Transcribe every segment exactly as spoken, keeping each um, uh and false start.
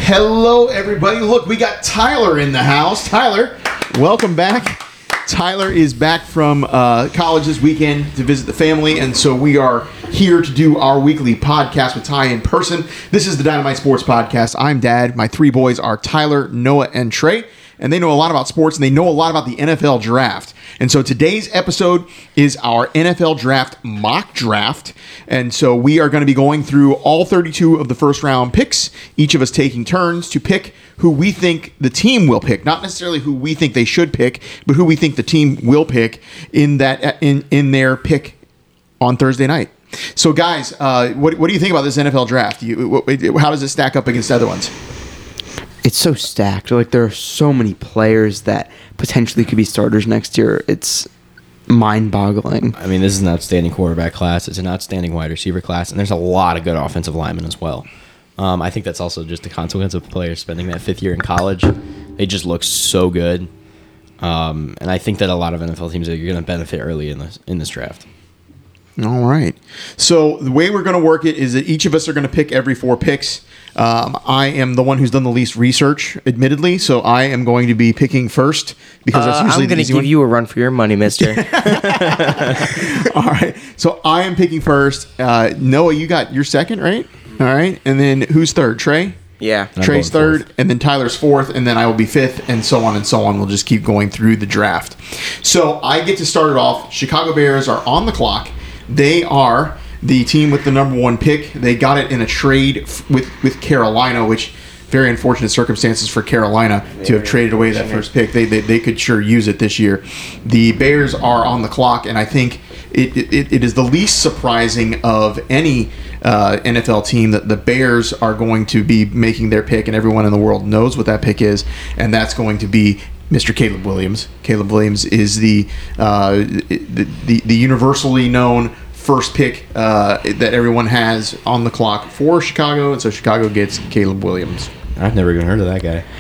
Hello, everybody. Look, we got Tyler in the house. Tyler, welcome back. Tyler is back from uh, college this weekend to visit the family, and so we are here to do our weekly podcast with Ty in person. This is the Dynamite Sports Podcast. I'm Dad. My three boys are Tyler, Noah, and Trey, and they know a lot about sports, and they know a lot about the N F L Draft. And so today's episode is our N F L Draft mock draft, and so we are going to be going through all thirty-two of the first round picks, each of us taking turns to pick who we think the team will pick, not necessarily who we think they should pick, but who we think the team will pick in that in in their pick on Thursday night. So, guys, uh, what what do you think about this N F L Draft? You, how does it stack up against other ones? It's so stacked. Like, there are so many players that potentially could be starters next year. It's mind-boggling. I mean, this is an outstanding quarterback class. It's an outstanding wide receiver class, and there's a lot of good offensive linemen as well. Um, I think that's also just the consequence of players spending that fifth year in college. They just look so good, um, and I think that a lot of N F L teams are going to benefit early in this in this draft. All right. So the way we're going to work it is that each of us are going to pick every four picks. Um, I am the one who's done the least research, admittedly, so I am going to be picking first because that's uh, usually I'm the going to easy give one. you a run for your money, mister. All right. So I am picking first. Uh, Noah, you got your second, right? All right. And then who's third? Trey? Yeah. I'm Trey's going third, fourth. and then Tyler's fourth, and then I will be fifth, and so on and so on. We'll just keep going through the draft. So I get to start it off. Chicago Bears are on the clock. They are the team with the number one pick. They got it in a trade f- with, with Carolina, which very unfortunate circumstances for Carolina to have traded away that first pick. They, they they could sure use it this year. The Bears are on the clock, and I think it it, it is the least surprising of any uh, N F L team that the Bears are going to be making their pick, and everyone in the world knows what that pick is, and that's going to be Mister Caleb Williams. Caleb Williams is the uh, the, the the universally known first pick uh, that everyone has on the clock for Chicago, and so Chicago gets Caleb Williams. I've never even heard of that guy.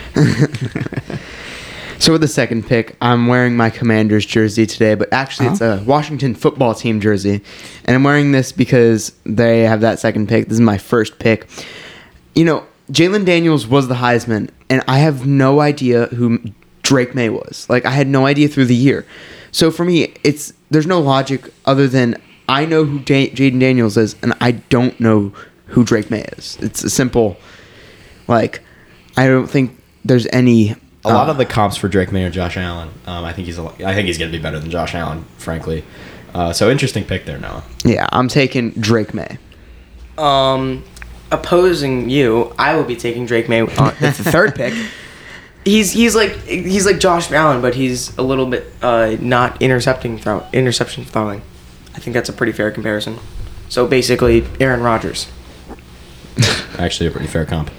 So with the second pick, I'm wearing my Commanders jersey today, but actually Uh-huh. it's a Washington football team jersey. And I'm wearing this because they have that second pick. This is my first pick. You know, Jalen Daniels was the Heisman, and I have no idea who Drake May was. Like, I had no idea through the year. So for me, it's there's no logic other than I know who J- Jaden Daniels is, and I don't know who Drake May is. It's a simple, like, I don't think there's any... A lot uh, of the comps for Drake May are Josh Allen. Um, I think he's a, I think he's going to be better than Josh Allen, frankly. Uh, so interesting pick there, Noah. Yeah, I'm taking Drake May. Um, opposing you, I will be taking Drake May on the third pick. He's he's like he's like Josh Allen, but he's a little bit uh, not intercepting throw interception throwing. I think that's a pretty fair comparison. So basically, Aaron Rodgers. Actually, a pretty fair comp.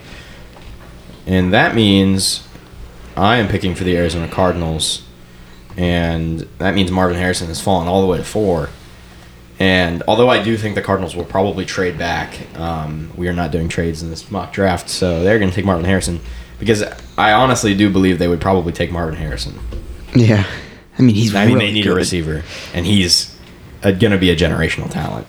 And that means I am picking for the Arizona Cardinals, and that means Marvin Harrison has fallen all the way to four. And although I do think the Cardinals will probably trade back, um, we are not doing trades in this mock draft, so they're going to take Marvin Harrison because I honestly do believe they would probably take Marvin Harrison. Yeah. I mean, he's I mean, really they need good. a receiver, and he's going to be a generational talent.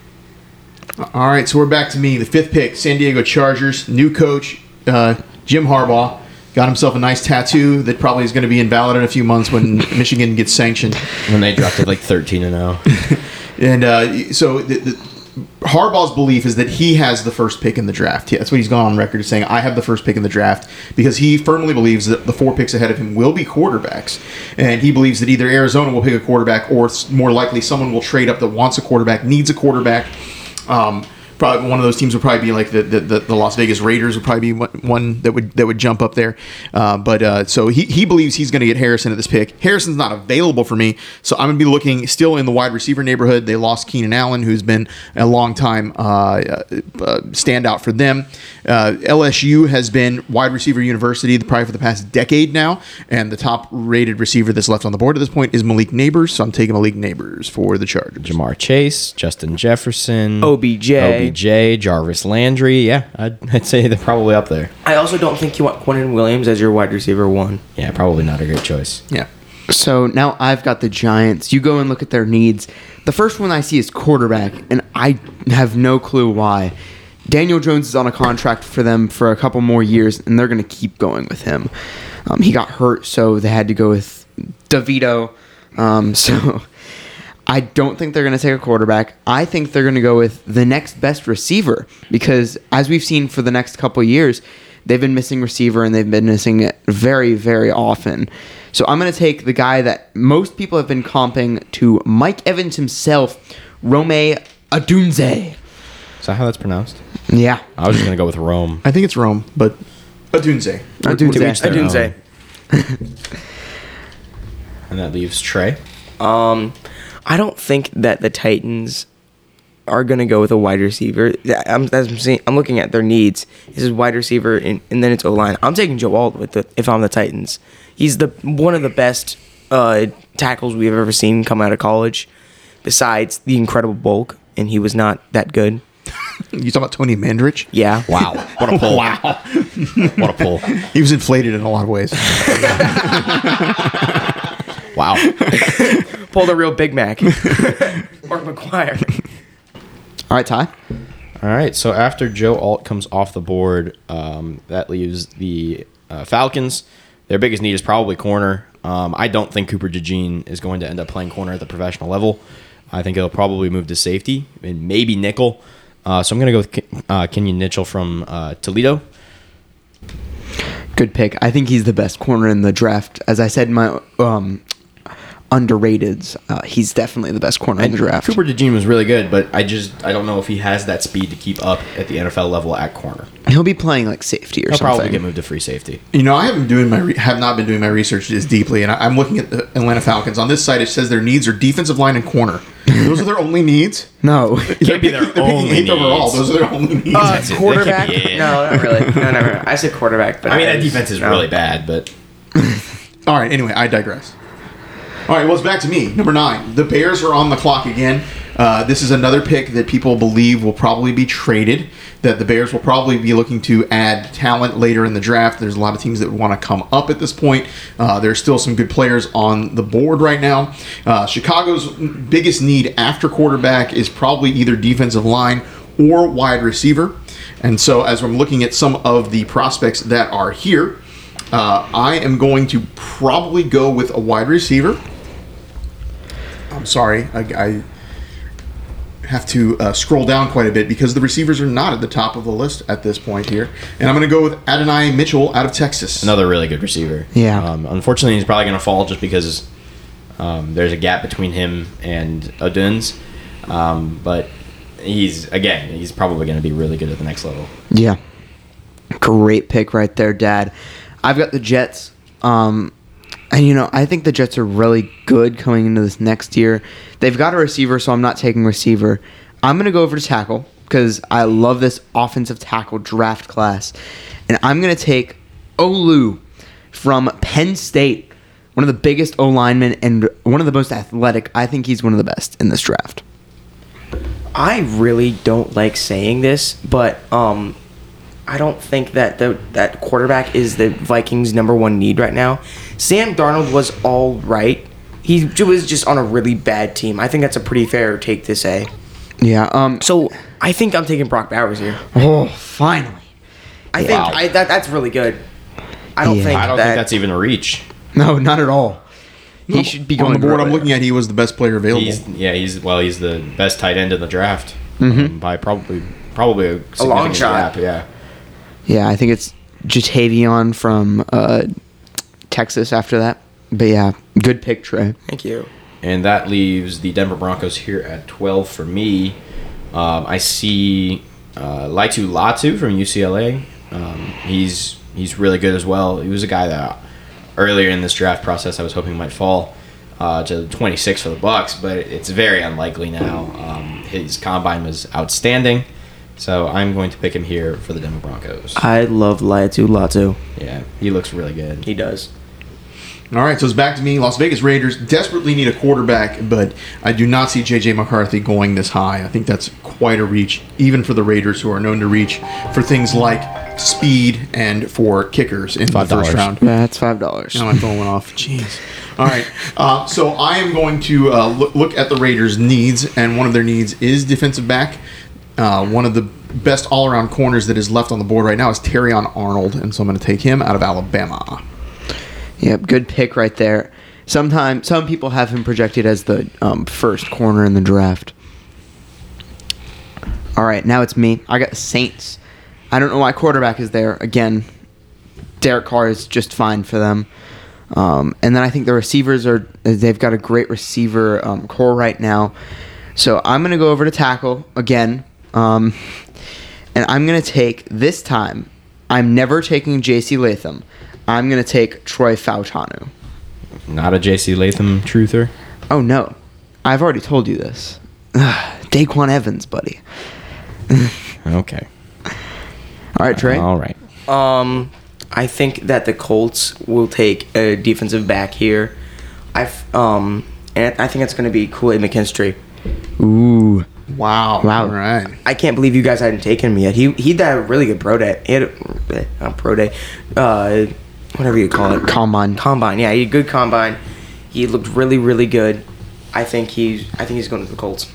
All right, so we're back to me. The fifth pick, San Diego Chargers. New coach, uh, Jim Harbaugh, got himself a nice tattoo that probably is going to be invalid in a few months when Michigan gets sanctioned. When they drafted like thirteen and oh. And uh, so the, the, Harbaugh's belief is that he has the first pick in the draft. Yeah, that's what he's gone on record as saying, I have the first pick in the draft, because he firmly believes that the four picks ahead of him will be quarterbacks. And he believes that either Arizona will pick a quarterback or more likely someone will trade up that wants a quarterback, needs a quarterback. Um, probably one of those teams would probably be like the, the, the, the Las Vegas Raiders would probably be one, one that would that would jump up there. Uh, but uh, so he, he believes he's going to get Harrison at this pick. Harrison's not available for me, so I'm going to be looking still in the wide receiver neighborhood. They lost Keenan Allen, who's been a long time uh, uh, standout for them. Uh, L S U has been wide receiver university probably for the past decade now, and the top rated receiver that's left on the board at this point is Malik Neighbors, so I'm taking Malik Neighbors for the Chargers. Jamar Chase, Justin Jefferson, O B J. O B J, Jarvis Landry. Yeah, I'd, I'd say they're probably up there. I also don't think you want Quentin Williams as your wide receiver one. Yeah, probably not a great choice. Yeah. So now I've got the Giants. You go and look at their needs. The first one I see is quarterback, and I have no clue why. Daniel Jones is on a contract for them for a couple more years, and they're going to keep going with him. Um, he got hurt, so they had to go with DeVito. Um, so I don't think they're going to take a quarterback. I think they're going to go with the next best receiver because, as we've seen for the next couple of years, they've been missing receiver, and they've been missing it very, very often. So I'm going to take the guy that most people have been comping to Mike Evans himself, Rome Odunze. Is that how that's pronounced? Yeah. I was just going to go with Rome. I think it's Rome, but Odunze. Odunze. To each their Odunze. own. And that leaves Trey. Um, I don't think that the Titans are gonna go with a wide receiver. I'm, as I'm seeing, I'm looking at their needs. This is wide receiver, and, and then it's O line. I'm taking Joe Alt with the if I'm the Titans. He's the one of the best uh, tackles we've ever seen come out of college, besides the incredible bulk, and he was not that good. You talking about Tony Mandrich? Yeah. Wow. What a pull. Wow. What a pull. He was inflated in a lot of ways. Wow. Pulled a real Big Mac. Or McGuire. All right, Ty. All right. So after Joe Alt comes off the board, um, that leaves the uh, Falcons. Their biggest need is probably corner. Um, I don't think Cooper DeJean is going to end up playing corner at the professional level. I think he'll probably move to safety and maybe nickel. Uh, so I'm going to go with Ke- uh, Kenyon Mitchell from uh, Toledo. Good pick. I think he's the best corner in the draft. As I said in my um, underrateds, uh, he's definitely the best corner in the draft. Cooper DeJean was really good, but I just I don't know if he has that speed to keep up at the N F L level at corner. He'll be playing like safety or He'll something. probably get moved to free safety. You know, I haven't doing my re- have not been doing my research as deeply, and I, I'm looking at the Atlanta Falcons. On this site, it says their needs are defensive line and corner. Those are their only needs. No. Can't be their They're picking only eighth overall. needs. Those are their only needs. Uh, That's it. They quarterback? could be it. No, not really. No, no, no. I said quarterback, but I mean, I that defense is no. really bad, but All right. Anyway, I digress. All right. Well, it's back to me. Number nine. The Bears are on the clock again. Uh, this is another pick that people believe will probably be traded. That the Bears will probably be looking to add talent later in the draft. There's a lot of teams that want to come up at this point. Uh, there's still some good players on the board right now. Uh, Chicago's biggest need after quarterback is probably either defensive line or wide receiver. And so, as I'm looking at some of the prospects that are here, uh, I am going to probably go with a wide receiver. I'm sorry, I, I have to uh, scroll down quite a bit because the receivers are not at the top of the list at this point here. And I'm going to go with Adonai Mitchell out of Texas. another really good receiver. Yeah. Um, unfortunately, he's probably going to fall just because um, there's a gap between him and Odunze. Um, but he's again, he's probably going to be really good at the next level. Yeah. Great pick right there, Dad. I've got the Jets. Um, and, you know, I think the Jets are really good coming into this next year. They've got a receiver, so I'm not taking receiver. I'm going to go over to tackle because I love this offensive tackle draft class. And I'm going to take Olu from Penn State, one of the biggest O-linemen and one of the most athletic. I think he's one of the best in this draft. I really don't like saying this, but um, I don't think that the that quarterback is the Vikings' number one need right now. Sam Darnold was all right. He was just on a really bad team. I think that's a pretty fair take to say. Yeah. Um. So I think I'm taking Brock Bowers here. Oh, finally. I Yeah. think Wow. I, that that's really good. I don't Yeah. think I don't that, think that's even a reach. No, not at all. He should be going on the board. I'm earlier. looking at. He was the best player available. He's yeah, he's well, he's the best tight end in the draft Mm-hmm. um, by probably probably a, long significant shot. gap, yeah. Yeah, I think it's Jatavion from uh, Texas after that. But yeah, good pick, Trey. Thank you. And that leaves the Denver Broncos here at twelve for me. Um, I see uh, Laitu Latu from U C L A. Um, he's he's really good as well. He was a guy that earlier in this draft process I was hoping might fall uh, to twenty-six for the Bucks, but it's very unlikely now. Um, his combine was outstanding, so I'm going to pick him here for the Denver Broncos. I love Laiatu Latu. Yeah, he looks really good. He does. All right, so it's back to me. Las Vegas Raiders desperately need a quarterback, but I do not see J J McCarthy going this high. I think that's quite a reach, even for the Raiders, who are known to reach for things like speed and for kickers in Five the first dollars. round. Yeah, that's five dollars. Now my phone went off. Jeez. All right. Uh, so I am going to uh, look, look at the Raiders' needs, and one of their needs is defensive back. Uh, one of the best all-around corners that is left on the board right now is Terrion Arnold, and so I'm going to take him out of Alabama. Yep, good pick right there. Sometimes some people have him projected as the um, first corner in the draft. All right, now it's me. I got the Saints. I don't know why quarterback is there. Again, Derek Carr is just fine for them. Um, and then I think the receivers are, they've got a great receiver um, core right now. So I'm going to go over to tackle again. Um, and I'm going to take, this time, I'm never taking J C Latham. I'm going to take Troy Fautanu. Not a J C Latham truther. Oh, no. I've already told you this. Daquan Evans, buddy. Okay. All right, Trey. All right. Um, I think that the Colts will take a defensive back here. I've um, and I think it's going to be Kool-Aid McKinstry. Ooh. Wow. Wow. All right. I can't believe you guys hadn't taken him yet. He he had a really good pro day. He had a uh, pro day, uh, whatever you call it. Combine. Combine. Yeah, he had a good combine. He looked really really good. I think he's I think he's going to the Colts.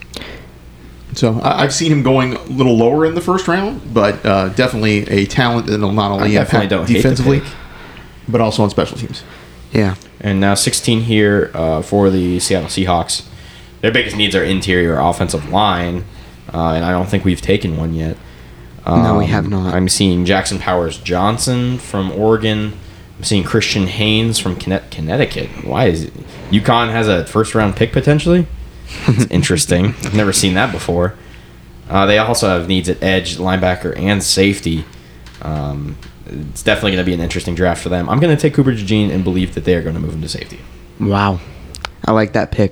So I- I've seen him going a little lower in the first round, but uh, definitely a talent that will not only I definitely impact don't hate the defensively, pick. but also on special teams. Yeah. And now sixteen here uh, for the Seattle Seahawks. Their biggest needs are interior offensive line, uh, and I don't think we've taken one yet. No, we Um, have not. I'm seeing Jackson Powers Johnson from Oregon. I'm seeing Christian Haynes from Conne- Connecticut. Why is it? UConn has a first round pick potentially? It's interesting. I've never seen that before. Uh, they also have needs at edge, linebacker, and safety. Um, it's definitely going to be an interesting draft for them. I'm going to take Cooper DeJean and believe that they are going to move him to safety. Wow. I like that pick.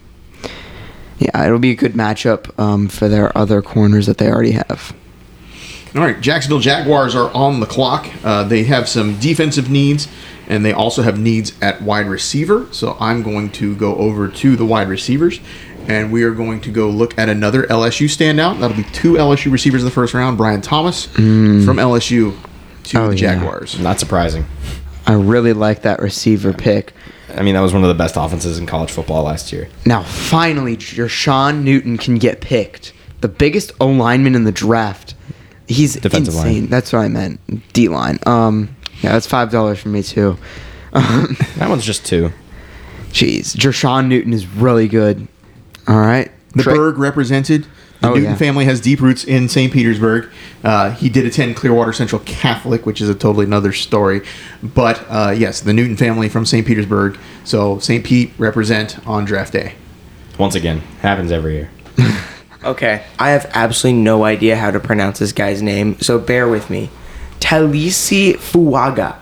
Yeah, it'll be a good matchup um, for their other corners that they already have. All right, Jacksonville Jaguars are on the clock. Uh, they have some defensive needs, and they also have needs at wide receiver. So I'm going to go over to the wide receivers, and we are going to go look at another L S U standout. That'll be two L S U receivers in the first round. Brian Thomas from L S U to Oh, the yeah. Jaguars. Not surprising. I really like that receiver pick. I mean, that was one of the best offenses in college football last year. Now, finally, your Sean Newton can get picked. The biggest O lineman in the draft. He's Defensive line. insane. That's what I meant. D line. Um, yeah, that's five dollars for me too. Um, That one's just two. Jeez, Jershawn Newton is really good. All right, The Trey- Berg represented. The Oh, Newton yeah. family has deep roots in Saint Petersburg. Uh, he did attend Clearwater Central Catholic, which is a totally another story. But uh, yes, the Newton family from Saint Petersburg. So Saint Pete represent on draft day. Once again, happens every year. Okay, I have absolutely no idea how to pronounce this guy's name, so bear with me. Talisi Fuaga.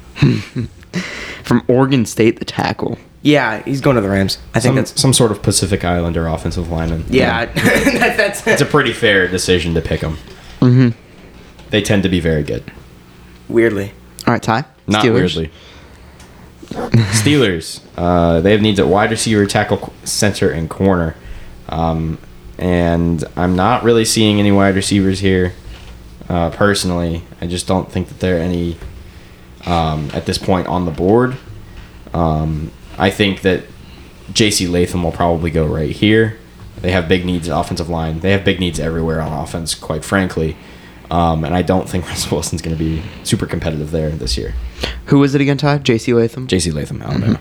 from Oregon State, the tackle. Yeah, he's going to the Rams. I think Some, that's some sort of Pacific Islander offensive lineman. yeah. that, that's It's a pretty fair decision to pick them. Mm-hmm. They tend to be very good. weirdly. All right, Ty. Not Steelers. weirdly. Steelers. Uh, they have needs at wide receiver, tackle, center, and corner. Um, and I'm not really seeing any wide receivers here. Uh, personally, I just don't think that there are any um, at this point on the board. Um, I think that J C Latham will probably go right here. They have big needs at offensive line. They have big needs everywhere on offense, quite frankly. Um, and I don't think Russell Wilson's going to be super competitive there this year. Who was it again, Ty? J C Latham? J C Latham, Alabama.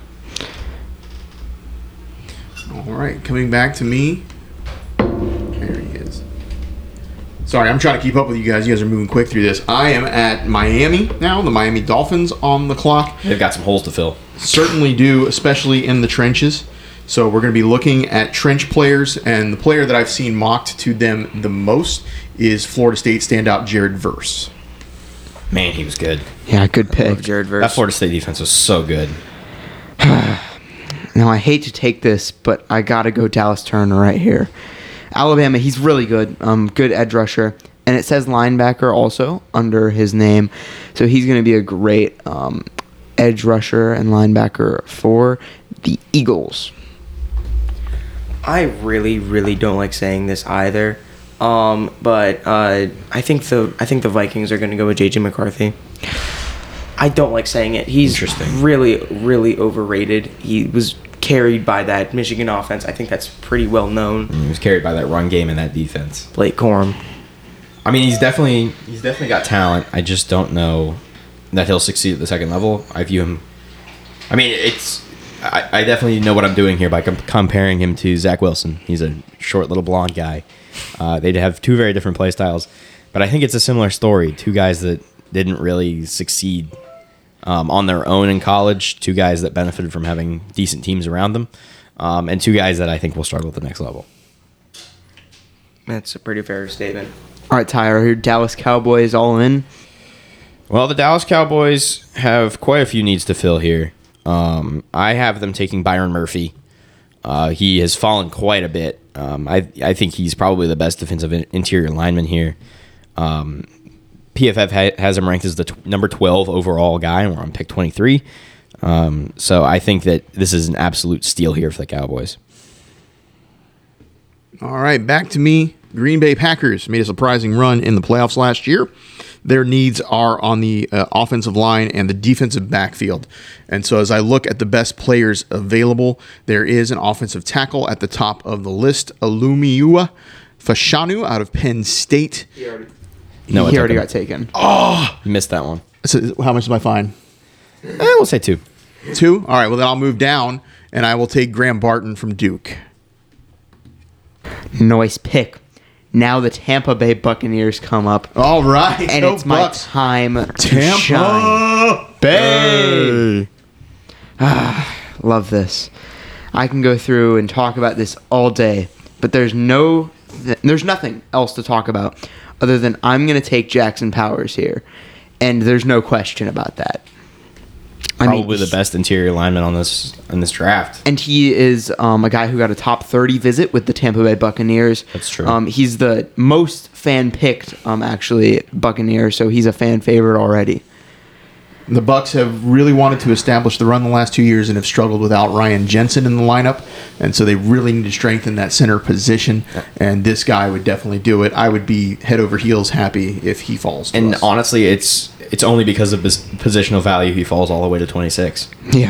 All right, coming back to me. There he is. Sorry, I'm trying to keep up with you guys. You guys are moving quick through this. I am at Miami now. The Miami Dolphins on the clock. They've got some holes to fill. Certainly do, especially in the trenches. So we're going to be looking at trench players, and the player that I've seen mocked to them the most is Florida State standout Jared Verse. Man, he was good. Yeah, good pick. Love Jared Verse. That Florida State defense was so good. Now, I hate to take this, but I got to go Dallas Turner right here. Alabama, he's really good. Um, good edge rusher. And it says linebacker also under his name. So he's going to be a great um, edge rusher and linebacker for the Eagles. I really, really don't like saying this either. Um, but uh, I think the I think the Vikings are going to go with J J McCarthy. I don't like saying it. He's Interesting. really, really overrated. He was carried by that Michigan offense. I think that's pretty well known. He was carried by that run game and that defense. Blake Corum. I mean, he's definitely he's definitely got talent. I just don't know that he'll succeed at the second level. I view him. I mean, it's. I, I definitely know what I'm doing here by com- comparing him to Zach Wilson. He's a short little blonde guy. Uh, they have two very different play styles, but I think it's a similar story. Two guys that didn't really succeed um, on their own in college. Two guys that benefited from having decent teams around them, um, and two guys that I think will struggle at the next level. That's a pretty fair statement. All right, Tyler, your Dallas Cowboys all in. Well, the Dallas Cowboys have quite a few needs to fill here. Um, I have them taking Byron Murphy. Uh, he has fallen quite a bit. Um, I I think he's probably the best defensive in- interior lineman here. Um, P F F ha- has him ranked as the t- number twelve overall guy, and we're on pick twenty-three. Um, so I think that this is an absolute steal here for the Cowboys. All right, back to me. Green Bay Packers made a surprising run in the playoffs last year. Their needs are on the uh, offensive line and the defensive backfield. And so as I look at the best players available, there is an offensive tackle at the top of the list, Alumiua Fashanu out of Penn State. No, he it already took got taken. Oh, You missed that one. so how much is my fine? Eh, we'll say two. Two? All right, well, then I'll move down, and I will take Graham Barton from Duke. Nice pick. Now the Tampa Bay Buccaneers come up, All right. and go it's my Bucks. time to Tampa shine. Bay. Love this. I can go through and talk about this all day, but there's no, th- there's nothing else to talk about other than I'm going to take Jackson Powers here, and there's no question about that. I Probably mean, the best interior lineman on this in this draft. and he is um, a guy who got a top thirty visit with the Tampa Bay Buccaneers. That's true. Um, he's the most fan picked, um, actually, Buccaneer, so he's a fan favorite already. The Bucks have really wanted to establish the run the last two years and have struggled without Ryan Jensen in the lineup, and so they really need to strengthen that center position. And this guy would definitely do it. I would be head over heels happy if he falls. To And us. honestly, it's it's only because of his positional value he falls all the way to twenty-six. Yeah.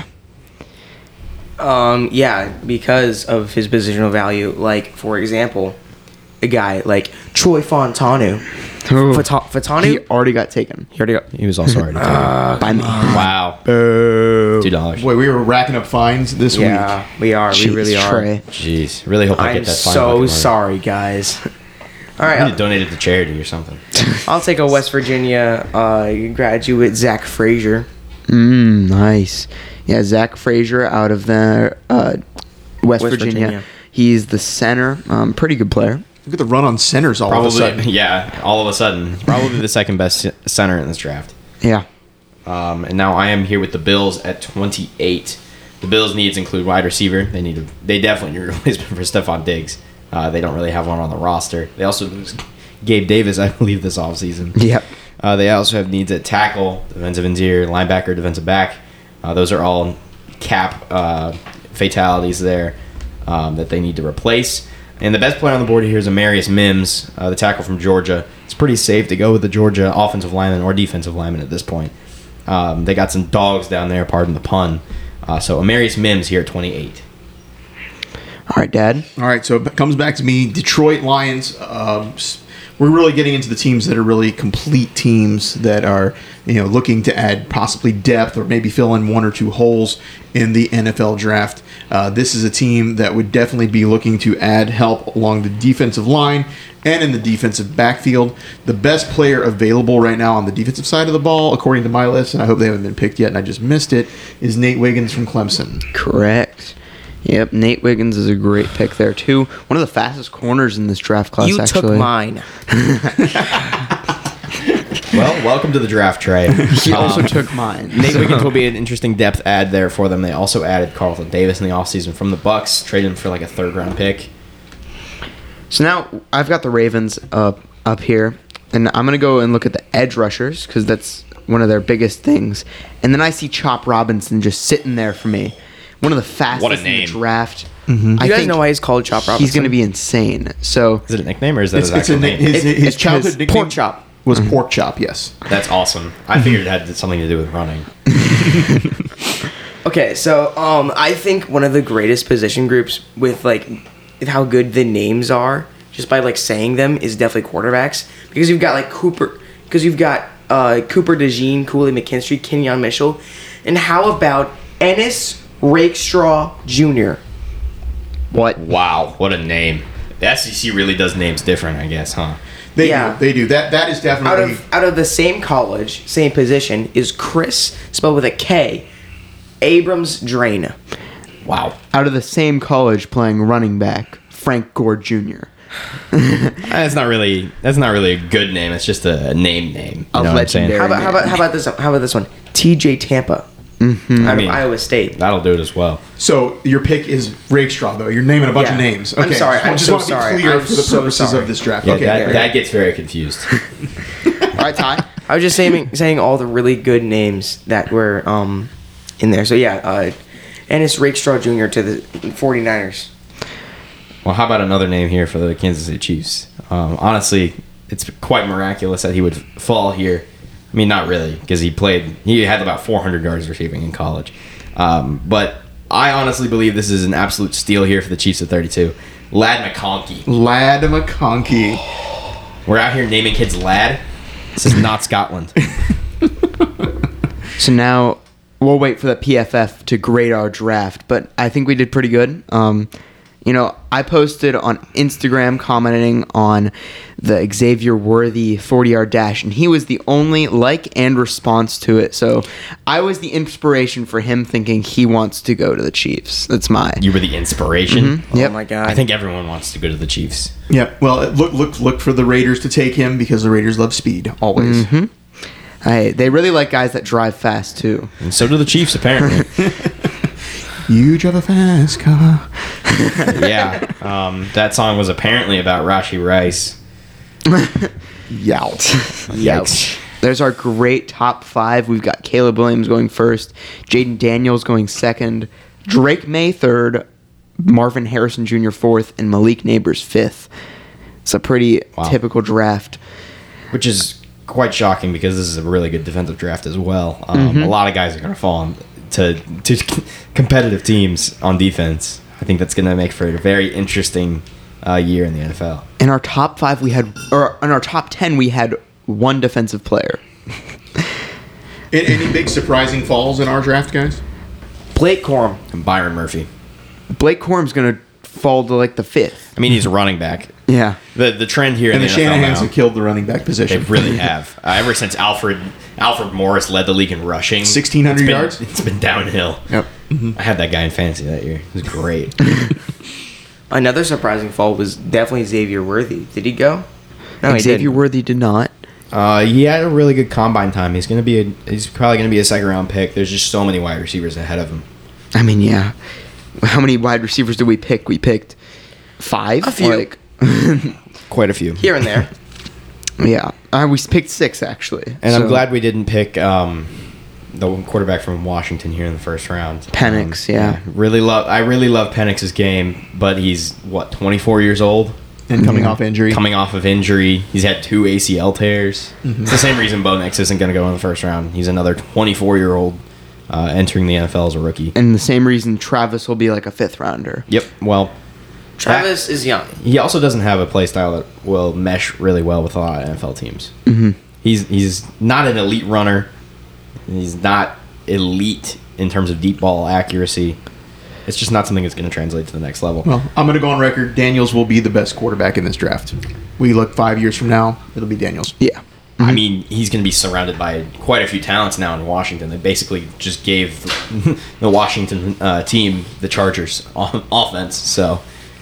Um, yeah, because of his positional value. Like, for example, a guy like Troy Fontanu. Fata- Fatanu? He already got taken. He already got. He was also already taken. By me. Wow. Two dollars. Boy, we were racking up fines this Yeah, week. we are. Jeez, we really are. Trey. Jeez. Really hope I I'm get that fine so bucket money. sorry, guys. All I need right, to donate it to charity or something. I'll take a West Virginia uh, graduate, Zach Frazier. Mm, nice. Yeah, Zach Frazier out of the uh, West, West Virginia. Virginia. He's the center. Um, pretty good player. Look at the run on centers all of a Probably, sudden. yeah. All of a sudden, it's probably the second best c- center in this draft. Yeah. Um, and now I am here with the Bills at twenty-eight. The Bills' needs include wide receiver. They need a, they definitely need a replacement for Stephon Diggs. Uh, they don't really have one on the roster. They also lose Gabe Davis, I believe, this offseason. Yep. Uh, they also have needs at tackle, defensive interior, linebacker, defensive back. Uh, those are all cap uh, fatalities there um, that they need to replace. And the best player on the board here is Amarius Mims, uh, the tackle from Georgia. It's pretty safe to go with the Georgia offensive lineman or defensive lineman at this point. Um, they got some dogs down there, pardon the pun. Uh, so Amarius Mims here at twenty-eight. All right, Dad. All right, so it comes back to me. Detroit Lions. Um, s- we're really getting into the teams that are really complete teams that are, you know, looking to add possibly depth or maybe fill in one or two holes in the N F L draft. Uh, this is a team that would definitely be looking to add help along the defensive line and in the defensive backfield. The best player available right now on the defensive side of the ball, according to my list, and I hope they haven't been picked yet and I just missed it, is Nate Wiggins from Clemson. Correct. Yep, Nate Wiggins is a great pick there too. One of the fastest corners in this draft class. You actually. took mine. Well, welcome to the draft, Trey. He also Um, took mine. Nate Wiggins will be an interesting depth add there for them. They also added Carlton Davis in the offseason from the Bucks, traded him for like a third round pick. So now I've got the Ravens up up here, and I'm gonna go and look at the edge rushers because that's one of their biggest things. And then I see Chop Robinson just sitting there for me, one of the fastest What a in name. the draft. Mm-hmm. I You guys think know why he's called Chop Robinson? he's gonna be insane. So Is it a nickname or is that It's, his it's a, actual na- name? his, It- his it's childhood his nickname Pork Chop. was Pork Chop, yes. That's awesome. I figured it had something to do with running. Okay, so um, I think one of the greatest position groups with like how good the names are, just by like saying them is definitely quarterbacks because you've got like Cooper, because you've got uh, Cooper DeJean, Cooley McKinstry, Kenyon Mitchell, and how about Ennis Rakestraw Junior? What? Wow, what a name. The S E C really does names different, I guess, huh? They Yeah. do. They do. That that is Out definitely. of out of the same college, same position is Chris, spelled with a K, Abrams Drain. Wow. Out of the same college playing running back, Frank Gore Junior That's not really that's not really a good name. It's just a name name. You A know what I'm saying? legendary- How about how about how about this? How about this one? T J Tampa, Mm-hmm. out I mean- of Iowa State. That'll do it as well. So your pick is Rakestraw, though. You're naming a bunch of Yeah. names. I'm Okay. sorry, I'm I just so want to be sorry. clear I'm for the so purposes sorry. of this draft. Yeah, okay. that, yeah, that gets very confused. All right, Ty. I was just saying saying all the really good names that were um in there. So yeah, uh, Ennis Rakestraw Junior to the 49ers. Well, how about another name here for the Kansas City Chiefs? Um, honestly, it's quite miraculous that he would fall here. I mean, not really, because he played. He had about four hundred yards receiving in college. Um, but I honestly believe this is an absolute steal here for the Chiefs at thirty-two. Lad McConkey. Lad McConkey. We're out here naming kids Lad. This is not Scotland. So now we'll wait for the P F F to grade our draft, but I think we did pretty good. Um, you know, I posted on Instagram commenting on the Xavier Worthy forty-yard dash, and he was the only like and response to it. So I was the inspiration for him thinking he wants to go to the Chiefs. That's my. You were the inspiration. Yep. Oh my god. I think everyone wants to go to the Chiefs. Yep. Well, look, look, look for the Raiders to take him because the Raiders love speed always. Mm-hmm. I, they really like guys that drive fast too. And so do the Chiefs, apparently. You drive a fast car. Yeah. Um, that song was apparently about Rashi Rice. Yout. Yikes. There's our great top five. We've got Caleb Williams going first, Jaden Daniels going second, Drake May third, Marvin Harrison Junior fourth, and Malik Neighbors fifth. It's a pretty Wow. typical draft. Which is quite shocking because this is a really good defensive draft as well. Um, A lot of guys are going to fall on, to to competitive teams on defense. I think that's going to make for a very interesting uh, year in the N F L. In our top five, we had, or in our top ten, we had one defensive player. A- Any big surprising falls in our draft, guys? Blake Corum. And Byron Murphy. Blake Corum's going to fall to like the fifth. I mean, he's a running back. Yeah. The the trend here And in the the, N F L Shanahans now, have killed the running back they position. really have. Uh, ever since Alfred Alfred Morris led the league in rushing, sixteen hundred it's been- yards? It's been downhill. Yep. I had that guy in fantasy that year. It was great. Another surprising fall was definitely Xavier Worthy. Did he go? No, he Xavier didn't. Worthy did not. Uh, he had a really good combine time. He's gonna be a, he's probably gonna be a second round pick. There's just so many wide receivers ahead of him. I mean, yeah. How many wide receivers did we pick? We picked five. A few. Like, Quite a few. Here and there. yeah. Uh, we picked six actually. And I'm So- glad we didn't pick um, the quarterback from Washington here in the first round. Penix, Um, yeah. Really love. I really love Penix's game, but he's what twenty-four years old, And coming Yeah. off injury. coming off of injury. He's had two A C L tears. It's the same reason Bo Nix isn't going to go in the first round. He's another twenty-four year old uh, entering the N F L as a rookie. And the same reason Travis will be like a fifth rounder. Yep. Well, Travis is young. he also doesn't have a play style that will mesh really well with a lot of N F L teams. Mm-hmm. He's he's not an elite runner. He's not elite in terms of deep ball accuracy. It's just not something that's going to translate to the next level. Well, I'm going to go on record. Daniels will be the best quarterback in this draft. We look five years from now, it'll be Daniels. Yeah. I mean, he's going to be surrounded by quite a few talents now in Washington. They basically just gave the Washington uh, team the Chargers on offense, so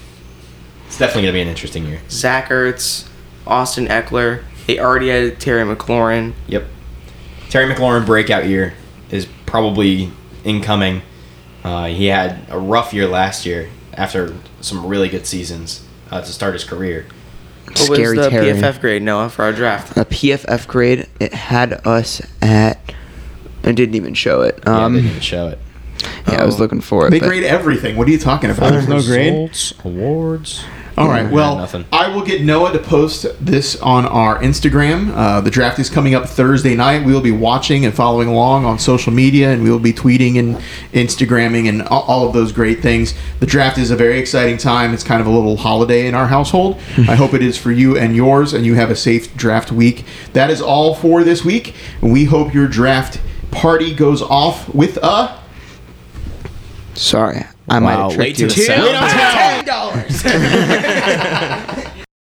it's definitely going to be an interesting year. Zach Ertz, Austin Eckler. They already had Terry McLaurin. Yep. Terry McLaurin breakout year is probably incoming. Uh, he had a rough year last year after some really good seasons uh, to start his career. What Scary was the Terry. P F F grade, Noah, for our draft? A P F F grade, it had us at. I didn't even show it. Yeah, Um, they didn't show it. Yeah, I was looking for it. They but- grade everything. What are you talking about? There's no grade? Results, awards. All right. Well, nothing. I will get Noah to post this on our Instagram. Uh, the draft is coming up Thursday night. We will be watching and following along on social media, and we will be tweeting and Instagramming and all, all of those great things. The draft is a very exciting time. It's kind of a little holiday in our household. I hope it is for you and yours, and you have a safe draft week. That is all for this week. We hope your draft party goes off with a... Sorry, I might Wow, have late tricked to you. the sound. ten dollars.